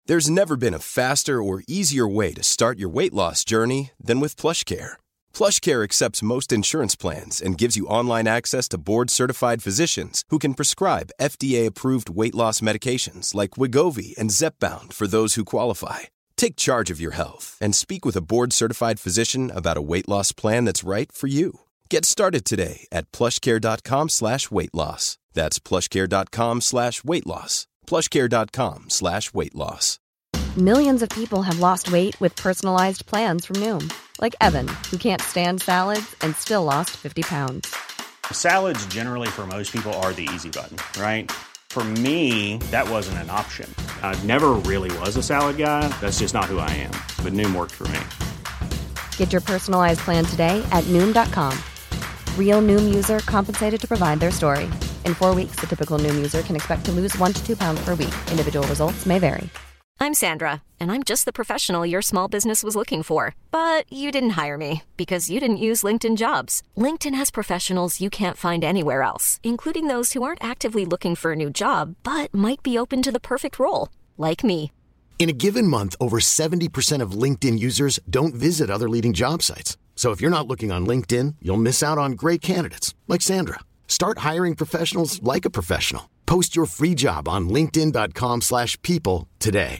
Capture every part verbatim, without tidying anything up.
There's never been a faster or easier way to start your weight loss journey than with PlushCare. PlushCare accepts most insurance plans and gives you online access to board-certified physicians who can prescribe F D A-approved weight loss medications like Wegovy and Zepbound for those who qualify. Take charge of your health and speak with a board-certified physician about a weight loss plan that's right for you. Get started today at plushcare.com slash weight loss. That's plushcare.com slash weight loss. plushcare.com slash weight loss. Millions of people have lost weight with personalized plans from Noom. Like Evan, who can't stand salads and still lost fifty pounds. Salads generally for most people are the easy button, right? For me, that wasn't an option. I never really was a salad guy. That's just not who I am. But Noom worked for me. Get your personalized plan today at Noom dot com. Real Noom user compensated to provide their story. In four weeks, the typical Noom user can expect to lose one to two pounds per week. Individual results may vary. I'm Sandra, and I'm just the professional your small business was looking for. But you didn't hire me because you didn't use LinkedIn Jobs. LinkedIn has professionals you can't find anywhere else, including those who aren't actively looking for a new job, but might be open to the perfect role, like me. In a given month, over seventy percent of LinkedIn users don't visit other leading job sites. So if you're not looking on LinkedIn, you'll miss out on great candidates like Sandra. Start hiring professionals like a professional. Post your free job on linkedin.com slash people today.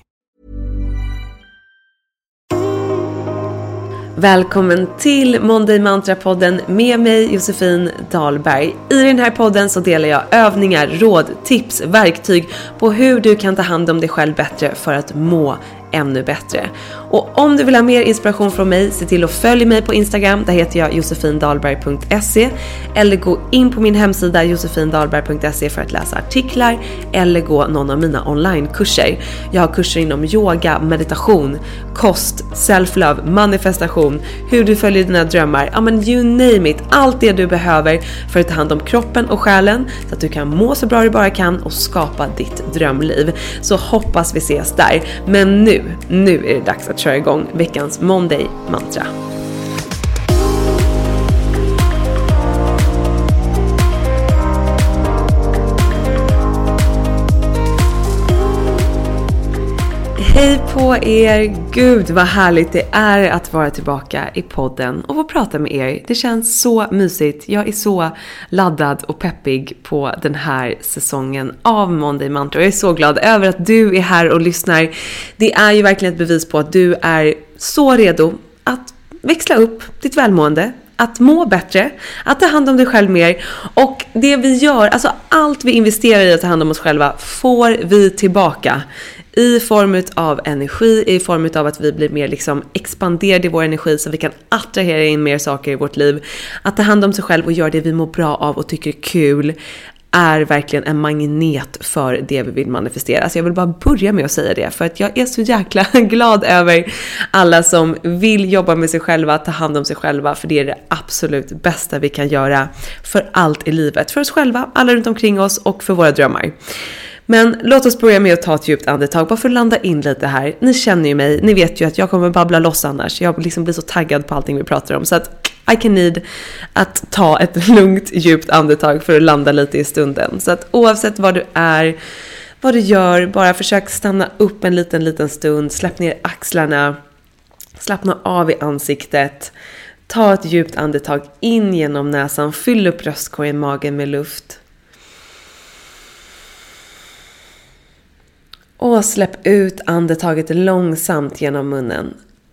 Välkommen till Monday Mantra-podden med mig Josefin Dahlberg. I den här podden så delar jag övningar, råd, tips, verktyg på hur du kan ta hand om dig själv bättre för att må ännu bättre. Och om du vill ha mer inspiration från mig, se till att följa mig på Instagram. Där heter jag josefindalberg punkt se. Eller gå in på min hemsida josefindalberg punkt se för att läsa artiklar eller gå någon av mina onlinekurser. Jag har kurser inom yoga, meditation, kost, self-love, manifestation, hur du följer dina drömmar. Ja men you name it. Allt det du behöver för att ta hand om kroppen och själen så att du kan må så bra du bara kan och skapa ditt drömliv. Så hoppas vi ses där. Men nu Nu är det dags att köra igång veckans Monday Mantra. Hej på er! Gud vad härligt det är att vara tillbaka i podden och få prata med er. Det känns så mysigt. Jag är så laddad och peppig på den här säsongen av Monday Mantra. Jag är så glad över att du är här och lyssnar. Det är ju verkligen ett bevis på att du är så redo att växla upp ditt välmående. Att må bättre, att ta hand om dig själv mer. Och det vi gör, alltså allt vi investerar i att ta hand om oss själva får vi tillbaka. I form av energi, i form av att vi blir mer liksom expanderade i vår energi så vi kan attrahera in mer saker i vårt liv. Att ta hand om sig själv och göra det vi mår bra av och tycker är kul är verkligen en magnet för det vi vill manifestera. Så jag vill bara börja med att säga det för att jag är så jäkla glad över alla som vill jobba med sig själva, ta hand om sig själva, för det är det absolut bästa vi kan göra för allt i livet. För oss själva, alla runt omkring oss och för våra drömmar. Men låt oss börja med att ta ett djupt andetag bara för att landa in lite här. Ni känner ju mig, ni vet ju att jag kommer babbla loss annars. Jag liksom blir så taggad på allting vi pratar om. Så att I can need att ta ett lugnt djupt andetag för att landa lite i stunden. Så att oavsett vad du är, vad du gör, bara försök stanna upp en liten liten stund. Släpp ner axlarna, slappna av i ansiktet. Ta ett djupt andetag in genom näsan, fyll upp bröstkorgen, magen med luft. Och släpp ut andetaget långsamt genom munnen.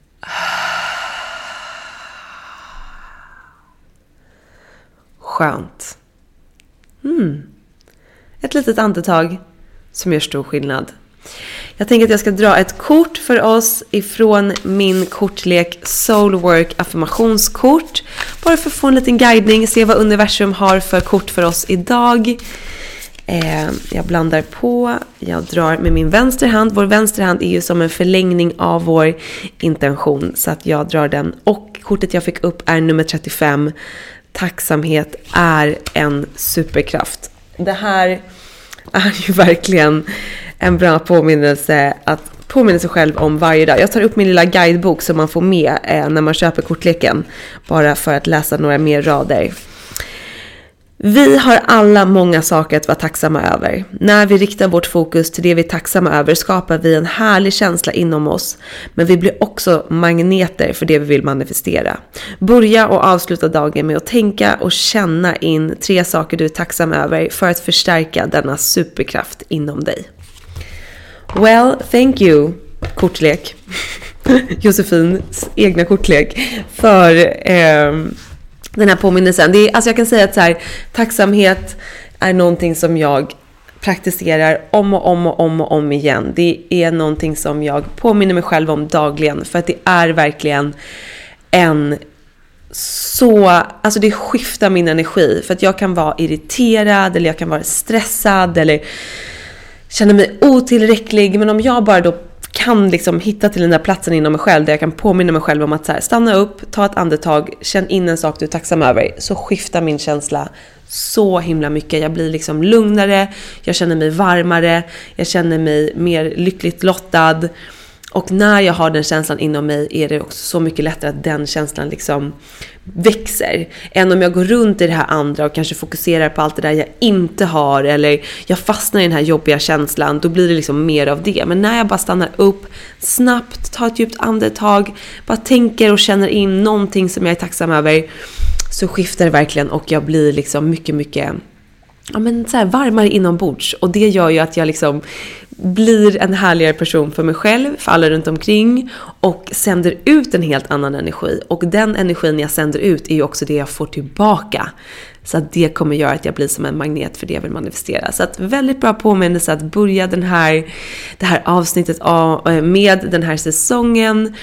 Skönt. Mm. Ett litet andetag som gör stor skillnad. Jag tänker att jag ska dra ett kort för oss ifrån min kortlek Soulwork affirmationskort. Bara för att få en liten guidning, se vad universum har för kort för oss idag. Eh, jag blandar på, jag drar med min vänsterhand. Vår vänsterhand är ju som en förlängning av vår intention. Så att jag drar den. Och kortet jag fick upp är nummer trettiofem. Tacksamhet är en superkraft. Det här är ju verkligen en bra påminnelse att påminna sig själv om varje dag. Jag tar upp min lilla guidebok som man får med eh, när man köper kortleken. Bara för att läsa några mer rader. Vi har alla många saker att vara tacksamma över. När vi riktar vårt fokus till det vi är tacksamma över skapar vi en härlig känsla inom oss. Men vi blir också magneter för det vi vill manifestera. Börja och avsluta dagen med att tänka och känna in tre saker du är tacksam över för att förstärka denna superkraft inom dig. Well, thank you, kortlek. Josefins egna kortlek för eh, den här påminnelsen. Det är, alltså jag kan säga att så här, tacksamhet är någonting som jag praktiserar om och om och om och om igen. Det är någonting som jag påminner mig själv om dagligen, för att det är verkligen en så, alltså det skiftar min energi, för att jag kan vara irriterad eller jag kan vara stressad eller känna mig otillräcklig, men om jag bara då kan liksom hitta till den där platsen inom mig själv där jag kan påminna mig själv om att så här, stanna upp, ta ett andetag, känn in en sak du är tacksam över, så skiftar min känsla så himla mycket. Jag blir liksom lugnare, jag känner mig varmare, jag känner mig mer lyckligt lottad. Och när jag har den känslan inom mig är det också så mycket lättare att den känslan liksom växer. Än om jag går runt i det här andra och kanske fokuserar på allt det där jag inte har. Eller jag fastnar i den här jobbiga känslan. Då blir det liksom mer av det. Men när jag bara stannar upp, snabbt tar ett djupt andetag, bara tänker och känner in någonting som jag är tacksam över, så skiftar det verkligen och jag blir liksom mycket, mycket ja, men så här varmare inombords. Och det gör ju att jag liksom blir en härligare person för mig själv, för alla runt omkring, och sänder ut en helt annan energi. Och den energin jag sänder ut är ju också det jag får tillbaka. Så att det kommer göra att jag blir som en magnet för det jag vill manifestera. Så att väldigt bra påminnelse att börja den här, det här avsnittet med den här säsongen.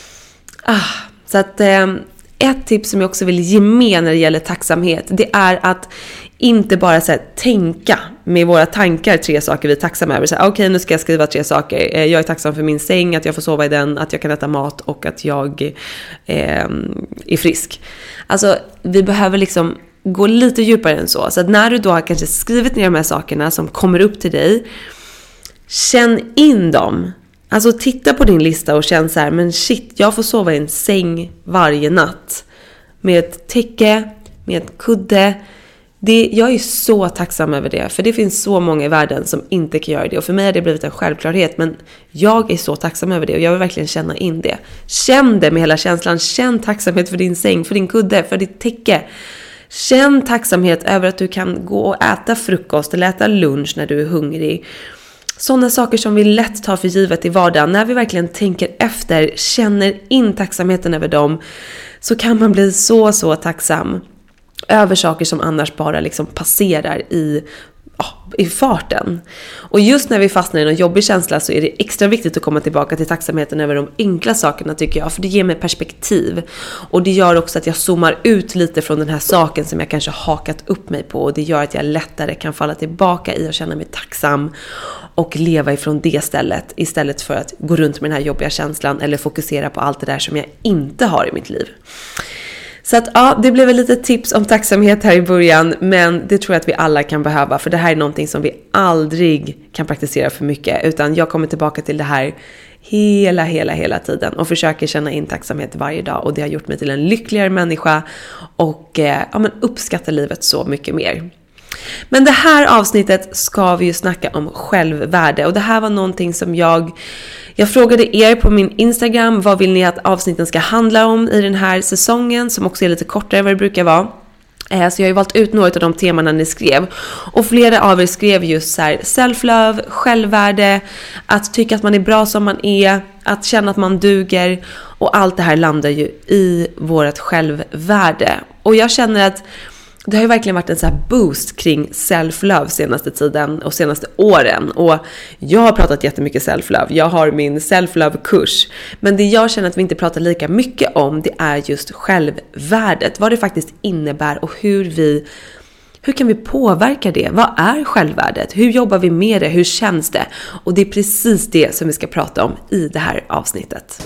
Ah, så att ett tips som jag också vill ge med när det gäller tacksamhet, det är att inte bara så här, tänka med våra tankar tre saker vi är tacksamma över. Okej, okay, nu ska jag skriva tre saker. Jag är tacksam för min säng, att jag får sova i den, att jag kan äta mat och att jag eh, är frisk. Alltså, vi behöver liksom gå lite djupare än så. Så att när du då har kanske skrivit ner de här sakerna som kommer upp till dig, känn in dem. Alltså titta på din lista och känn så här, men shit, jag får sova i en säng varje natt. Med ett täcke, med ett kudde. Det, jag är så tacksam över det, för det finns så många i världen som inte kan göra det. Och för mig har det blivit en självklarhet, men jag är så tacksam över det och jag vill verkligen känna in det. Känn det med hela känslan. Känn tacksamhet för din säng, för din kudde, för ditt täcke. Känn tacksamhet över att du kan gå och äta frukost eller äta lunch när du är hungrig. Sådana saker som vi lätt tar för givet i vardagen. När vi verkligen tänker efter, känner in tacksamheten över dem, så kan man bli så, så tacksam över saker som annars bara liksom passerar i, oh, i farten. Och just när vi fastnar i en jobbig känsla så är det extra viktigt att komma tillbaka till tacksamheten över de enkla sakerna, tycker jag. För det ger mig perspektiv. Och det gör också att jag zoomar ut lite från den här saken som jag kanske hakat upp mig på. Och det gör att jag lättare kan falla tillbaka i och känna mig tacksam och leva ifrån det stället, istället för att gå runt med den här jobbiga känslan eller fokusera på allt det där som jag inte har i mitt liv. Så att ja, det blev väl lite tips om tacksamhet här i början, men det tror jag att vi alla kan behöva, för det här är någonting som vi aldrig kan praktisera för mycket, utan jag kommer tillbaka till det här hela, hela, hela tiden och försöker känna in tacksamhet varje dag, och det har gjort mig till en lyckligare människa och eh, ja, men uppskattar livet så mycket mer. Men det här avsnittet ska vi ju snacka om självvärde, och det här var någonting som jag Jag frågade er på min Instagram, vad vill ni att avsnitten ska handla om i den här säsongen, som också är lite kortare än vad det brukar vara. Så jag har ju valt ut några av de temana ni skrev. Och flera av er skrev just så här: self-love, självvärde, att tycka att man är bra som man är, att känna att man duger. Och allt det här landar ju i vårt självvärde. Och jag känner att det har ju verkligen varit en så här boost kring self-love senaste tiden och senaste åren. Och jag har pratat jättemycket self-love. Jag har min self-love-kurs. Men det jag känner att vi inte pratar lika mycket om, det är just självvärdet. Vad det faktiskt innebär och hur vi... Hur kan vi påverka det? Vad är självvärdet? Hur jobbar vi med det? Hur känns det? Och det är precis det som vi ska prata om i det här avsnittet.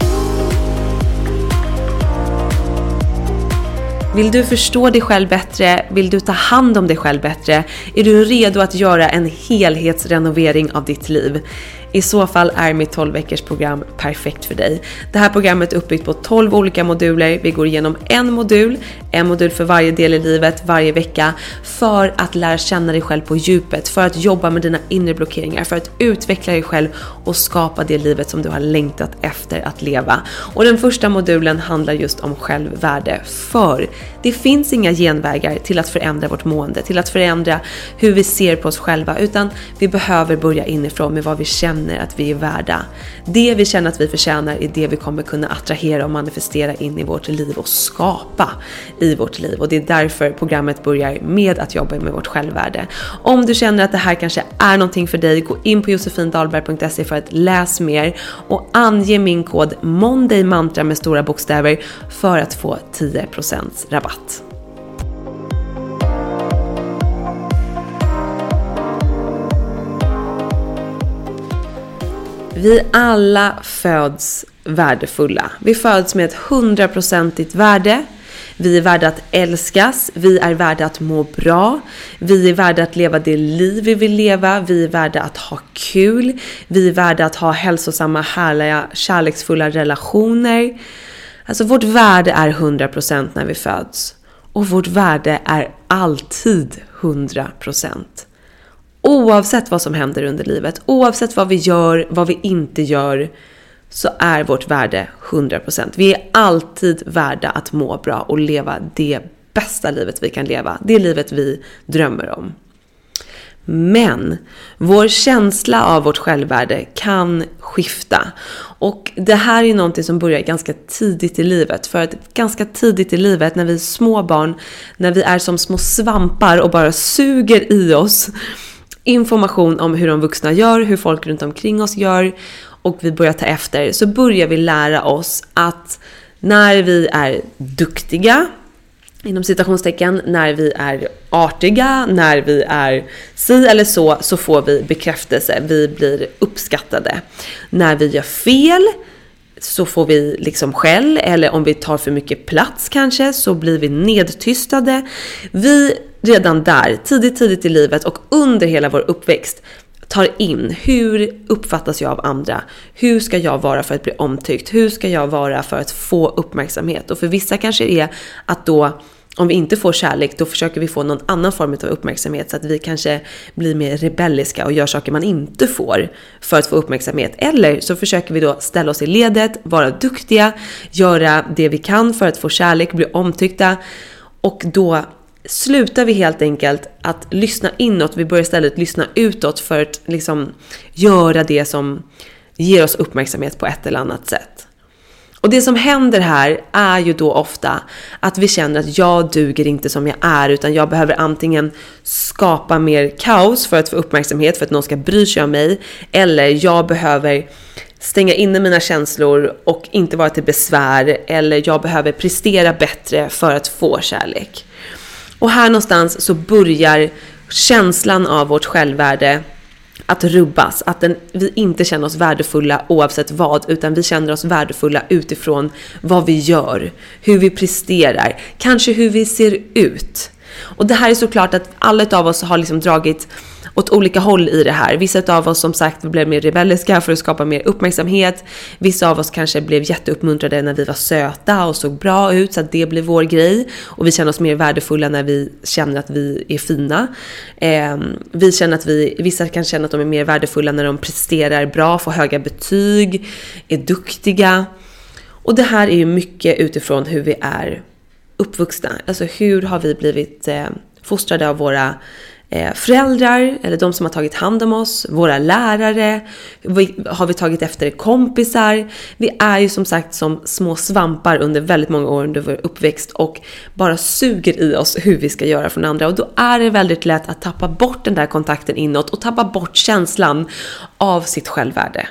Vill du förstå dig själv bättre? Vill du ta hand om dig själv bättre? Är du redo att göra en helhetsrenovering av ditt liv? I så fall är mitt tolv veckors program perfekt för dig. Det här programmet är uppbyggt på tolv olika moduler. Vi går igenom en modul en modul för varje del i livet, varje vecka, för att lära känna dig själv på djupet, för att jobba med dina inre blockeringar, för att utveckla dig själv och skapa det livet som du har längtat efter att leva. Och den första modulen handlar just om självvärde, för det finns inga genvägar till att förändra vårt mående, till att förändra hur vi ser på oss själva, utan vi behöver börja inifrån med vad vi känner att vi är värda. Det vi känner att vi förtjänar är det vi kommer kunna attrahera och manifestera in i vårt liv och skapa i vårt liv. Och det är därför programmet börjar med att jobba med vårt självvärde. Om du känner att det här kanske är någonting för dig, gå in på josefin dahlberg punkt se för att läsa mer och ange min kod Monday Mantra med stora bokstäver för att få tio procent rabatt. Vi alla föds värdefulla. Vi föds med ett hundraprocentigt värde. Vi är värda att älskas. Vi är värda att må bra. Vi är värda att leva det liv vi vill leva. Vi är värda att ha kul. Vi är värda att ha hälsosamma, härliga, kärleksfulla relationer. Alltså vårt värde är hundra procent när vi föds. Och vårt värde är alltid hundra procent. Oavsett vad som händer under livet, oavsett vad vi gör, vad vi inte gör, så är vårt värde hundra procent. Vi är alltid värda att må bra och leva det bästa livet vi kan leva. Det livet vi drömmer om. Men vår känsla av vårt självvärde kan skifta. Och det här är någonting som börjar ganska tidigt i livet. För att ganska tidigt i livet, när vi är små barn, när vi är som små svampar och bara suger i oss information om hur de vuxna gör, hur folk runt omkring oss gör, och vi börjar ta efter, så börjar vi lära oss att när vi är duktiga, inom citationstecken, när vi är artiga, när vi är si eller så, så får vi bekräftelse, vi blir uppskattade. När vi gör fel så får vi liksom skäll, eller om vi tar för mycket plats kanske, så blir vi nedtystade. Vi redan där, tidigt, tidigt i livet och under hela vår uppväxt, tar in hur uppfattas jag av andra? Hur ska jag vara för att bli omtyckt? Hur ska jag vara för att få uppmärksamhet? Och för vissa kanske är att då, om vi inte får kärlek, då försöker vi få någon annan form av uppmärksamhet, så att vi kanske blir mer rebelliska och gör saker man inte får för att få uppmärksamhet. Eller så försöker vi då ställa oss i ledet, vara duktiga, göra det vi kan för att få kärlek, bli omtyckta, och då slutar vi helt enkelt att lyssna inåt. Vi börjar istället lyssna utåt för att liksom göra det som ger oss uppmärksamhet på ett eller annat sätt. Och det som händer här är ju då ofta att vi känner att jag duger inte som jag är, utan jag behöver antingen skapa mer kaos för att få uppmärksamhet, för att någon ska bry sig om mig, eller jag behöver stänga inne mina känslor och inte vara till besvär, eller jag behöver prestera bättre för att få kärlek. Och här någonstans så börjar känslan av vårt självvärde att rubbas. Att den, vi inte känner oss värdefulla oavsett vad, utan vi känner oss värdefulla utifrån vad vi gör, hur vi presterar, kanske hur vi ser ut. Och det här är såklart att alla av oss har liksom dragit åt olika håll i det här. Vissa av oss som sagt blev mer rebelliska för att skapa mer uppmärksamhet. Vissa av oss kanske blev jätteuppmuntrade när vi var söta och såg bra ut, så att det blev vår grej. Och vi känner oss mer värdefulla när vi känner att vi är fina. Eh, vi känner att vi, vissa kan känna att de är mer värdefulla när de presterar bra, får höga betyg, är duktiga. Och det här är ju mycket utifrån hur vi är uppvuxna. Alltså hur har vi blivit eh, fostrade av våra föräldrar, eller de som har tagit hand om oss, våra lärare, har vi tagit efter kompisar. Vi är ju som sagt som små svampar under väldigt många år under vår uppväxt och bara suger i oss hur vi ska göra från andra, och då är det väldigt lätt att tappa bort den där kontakten inåt och tappa bort känslan av sitt självvärde.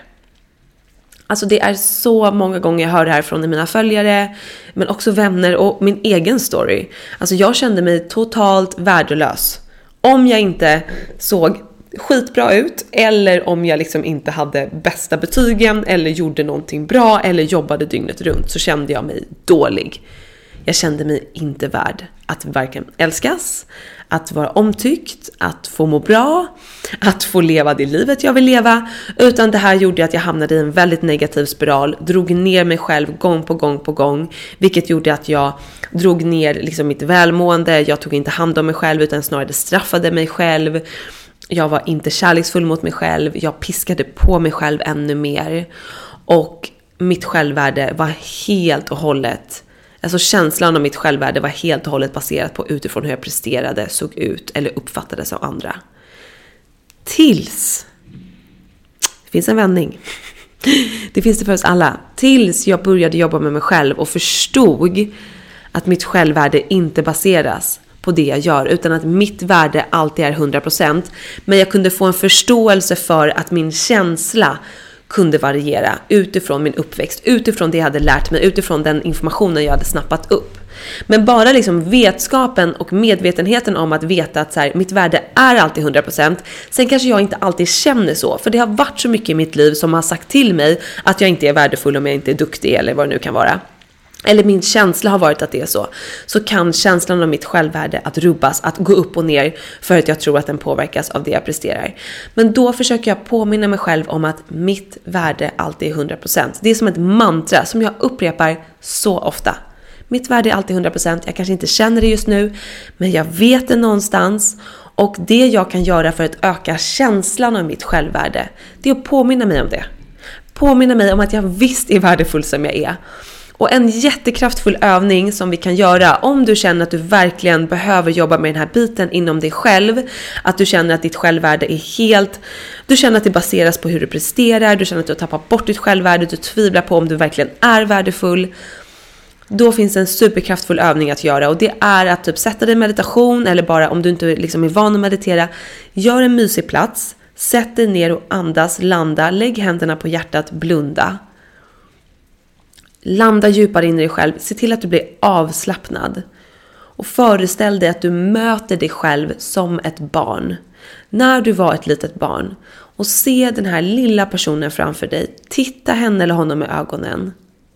Alltså det är så många gånger jag hör det här från mina följare, men också vänner och min egen story. Alltså jag kände mig totalt värdelös om jag inte såg skitbra ut, eller om jag liksom inte hade bästa betygen, eller gjorde någonting bra, eller jobbade dygnet runt, så kände jag mig dålig. Jag kände mig inte värd att varken älskas, att vara omtyckt, att få må bra, att få leva det livet jag vill leva. Utan det här gjorde att jag hamnade i en väldigt negativ spiral, drog ner mig själv gång på gång på gång. Vilket gjorde att jag drog ner liksom mitt välmående, jag tog inte hand om mig själv utan snarare straffade mig själv. Jag var inte kärleksfull mot mig själv, jag piskade på mig själv ännu mer. Och mitt självvärde var helt och hållet, alltså känslan av mitt självvärde var helt och hållet baserat på utifrån hur jag presterade, såg ut eller uppfattades av andra. Tills, det finns en vändning, det finns det för oss alla, tills jag började jobba med mig själv och förstod att mitt självvärde inte baseras på det jag gör, utan att mitt värde alltid är hundra procent. Men jag kunde få en förståelse för att min känsla kunde variera utifrån min uppväxt, utifrån det jag hade lärt mig, utifrån den informationen jag hade snappat upp. Men bara liksom vetskapen och medvetenheten om att veta att så här, mitt värde är alltid hundra procent. Sen kanske jag inte alltid känner så, för det har varit så mycket i mitt liv som har sagt till mig att jag inte är värdefull om jag inte är duktig eller vad det nu kan vara. Eller min känsla har varit att det är så. Så kan känslan av mitt självvärde att rubbas, att gå upp och ner för att jag tror att den påverkas av det jag presterar. Men då försöker jag påminna mig själv om att mitt värde alltid är hundra procent. Det är som ett mantra som jag upprepar så ofta. Mitt värde är alltid hundra procent. Jag kanske inte känner det just nu, men jag vet det någonstans. Och det jag kan göra för att öka känslan av mitt självvärde, det är att påminna mig om det. Påminna mig om att jag visst är värdefull som jag är. Och en jättekraftfull övning som vi kan göra om du känner att du verkligen behöver jobba med den här biten inom dig själv. Att du känner att ditt självvärde är helt... Du känner att det baseras på hur du presterar. Du känner att du har tappat bort ditt självvärde. Du tvivlar på om du verkligen är värdefull. Då finns en superkraftfull övning att göra. Och det är att typ sätta dig i meditation. Eller bara om du inte liksom är van att meditera. Gör en mysig plats. Sätt dig ner och andas, landa. Lägg händerna på hjärtat, blunda. Landa djupare in i dig själv. Se till att du blir avslappnad. Och föreställ dig att du möter dig själv som ett barn. När du var ett litet barn. Och se den här lilla personen framför dig. Titta henne eller honom i ögonen.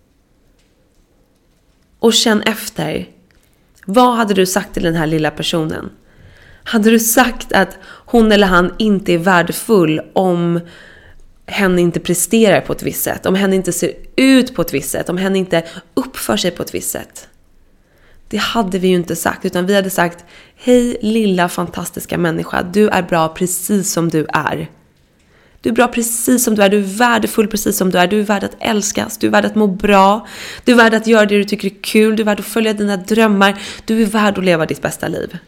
Och känn efter. Vad hade du sagt till den här lilla personen? Hade du sagt att hon eller han inte är värdefull om... hen inte presterar på ett visst sätt, om hen inte ser ut på ett visst sätt, om hen inte uppför sig på ett visst sätt? Det hade vi ju inte sagt, utan vi hade sagt: hej lilla fantastiska människa, du är bra precis som du är. Du är bra precis som du är, du är värdefull precis som du är, du är värd att älskas, du är värd att må bra, du är värd att göra det du tycker är kul, du är värd att följa dina drömmar, du är värd att leva ditt bästa liv.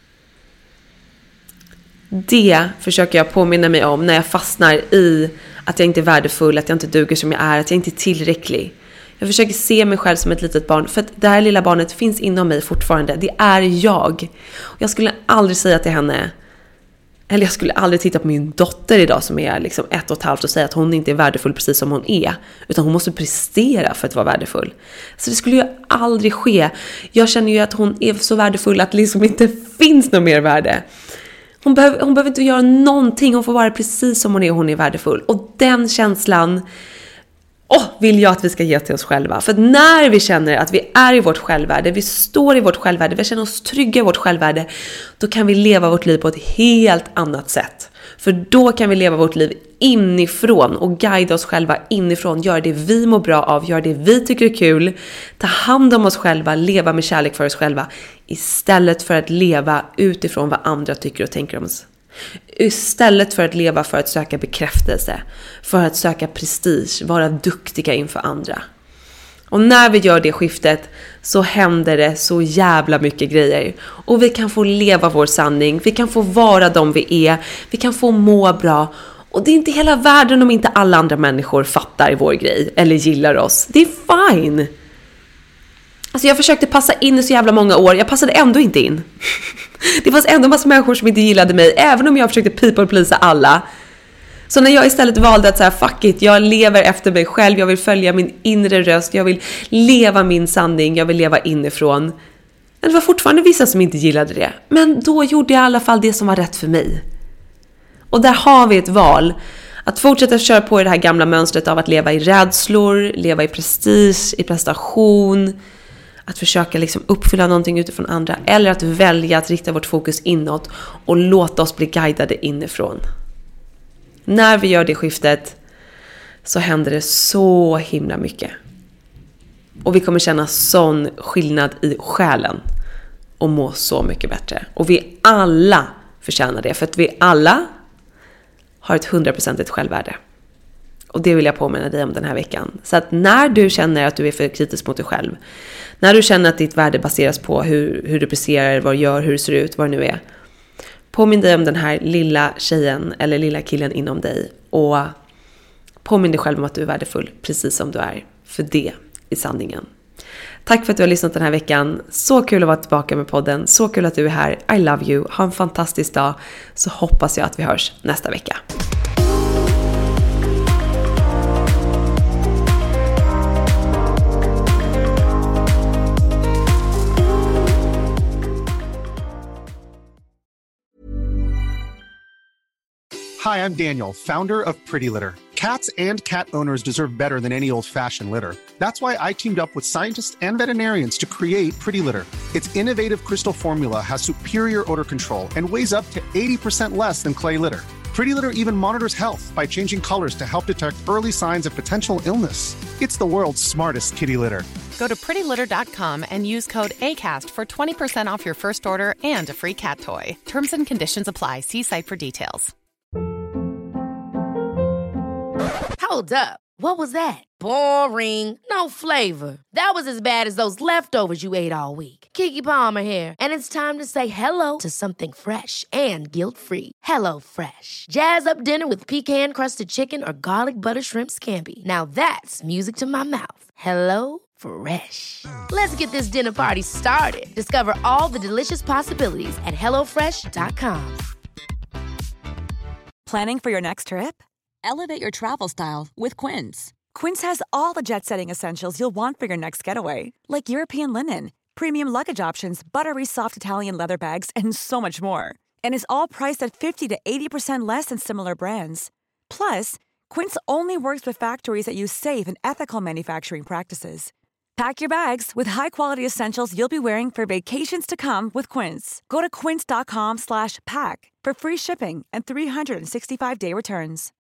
Det försöker jag påminna mig om när jag fastnar i att jag inte är värdefull, att jag inte duger som jag är, att jag inte är tillräcklig. Jag försöker se mig själv som ett litet barn, för att det här lilla barnet finns inom mig fortfarande. Det är jag. Jag skulle aldrig säga till henne, eller jag skulle aldrig titta på min dotter idag som är liksom ett och ett halvt och säga att hon inte är värdefull precis som hon är. Utan hon måste prestera för att vara värdefull. Så det skulle ju aldrig ske. Jag känner ju att hon är så värdefull att det liksom inte finns något mer värde. Hon behöver, hon behöver inte göra någonting. Hon får vara precis som hon är och hon är värdefull. Och den känslan åh, vill jag att vi ska ge till oss själva. För när vi känner att vi är i vårt självvärde, vi står i vårt självvärde, vi känner oss trygga i vårt självvärde, då kan vi leva vårt liv på ett helt annat sätt. För då kan vi leva vårt liv inifrån och guida oss själva inifrån. Göra det vi mår bra av, göra det vi tycker är kul. Ta hand om oss själva, leva med kärlek för oss själva. Istället för att leva utifrån vad andra tycker och tänker om oss. Istället för att leva för att söka bekräftelse, för att söka prestige, vara duktiga inför andra. Och när vi gör det skiftet så händer det så jävla mycket grejer. Och vi kan få leva vår sanning, vi kan få vara de vi är, vi kan få må bra. Och det är inte hela världen om inte alla andra människor fattar vår grej eller gillar oss. Det är fine. Alltså jag försökte passa in i så jävla många år, jag passade ändå inte in. Det fanns ändå massa människor som inte gillade mig, även om jag försökte people pleasa alla. Så när jag istället valde att säga fuck it, jag lever efter mig själv, jag vill följa min inre röst, jag vill leva min sanning, jag vill leva inifrån. Men det var fortfarande vissa som inte gillade det. Men då gjorde jag i alla fall det som var rätt för mig. Och där har vi ett val. Att fortsätta köra på i det här gamla mönstret av att leva i rädslor, leva i prestige, i prestation. att försöka liksom uppfylla någonting utifrån andra, eller att välja att rikta vårt fokus inåt och låta oss bli guidade inifrån. När vi gör det skiftet så händer det så himla mycket. Och vi kommer känna sån skillnad i själen och må så mycket bättre. Och vi alla förtjänar det, för att vi alla har ett hundraprocentigt självvärde. Och det vill jag påminna dig om den här veckan. Så att när du känner att du är för kritisk mot dig själv, när du känner att ditt värde baseras på hur, hur du presterar, vad du gör, hur du ser ut, vad det nu är, påminn dig om den här lilla tjejen eller lilla killen inom dig. Och påminn dig själv om att du är värdefull precis som du är. För det är sanningen. Tack för att du har lyssnat den här veckan. Så kul att vara tillbaka med podden. Så kul att du är här. I love you. Ha en fantastisk dag. Så hoppas jag att vi hörs nästa vecka. Hi, I'm Daniel, founder of Pretty Litter. Cats and cat owners deserve better than any old-fashioned litter. That's why I teamed up with scientists and veterinarians to create Pretty Litter. Its innovative crystal formula has superior odor control and weighs up to eighty percent less than clay litter. Pretty Litter even monitors health by changing colors to help detect early signs of potential illness. It's the world's smartest kitty litter. Go to pretty litter dot com and use code ACAST for twenty percent off your first order and a free cat toy. Terms and conditions apply. See site for details. Hold up. What was that? Boring. No flavor. That was as bad as those leftovers you ate all week. Keke Palmer here, and it's time to say hello to something fresh and guilt-free. Hello Fresh. Jazz up dinner with pecan-crusted chicken or garlic butter shrimp scampi. Now that's music to my mouth. Hello Fresh. Let's get this dinner party started. Discover all the delicious possibilities at hello fresh dot com. Planning for your next trip? Elevate your travel style with Quince. Quince has all the jet-setting essentials you'll want for your next getaway, like European linen, premium luggage options, buttery soft Italian leather bags, and so much more. And is all priced at fifty to eighty percent less than similar brands. Plus, Quince only works with factories that use safe and ethical manufacturing practices. Pack your bags with high-quality essentials you'll be wearing for vacations to come with Quince. Go to quince dot com slash pack for free shipping and three sixty-five day returns.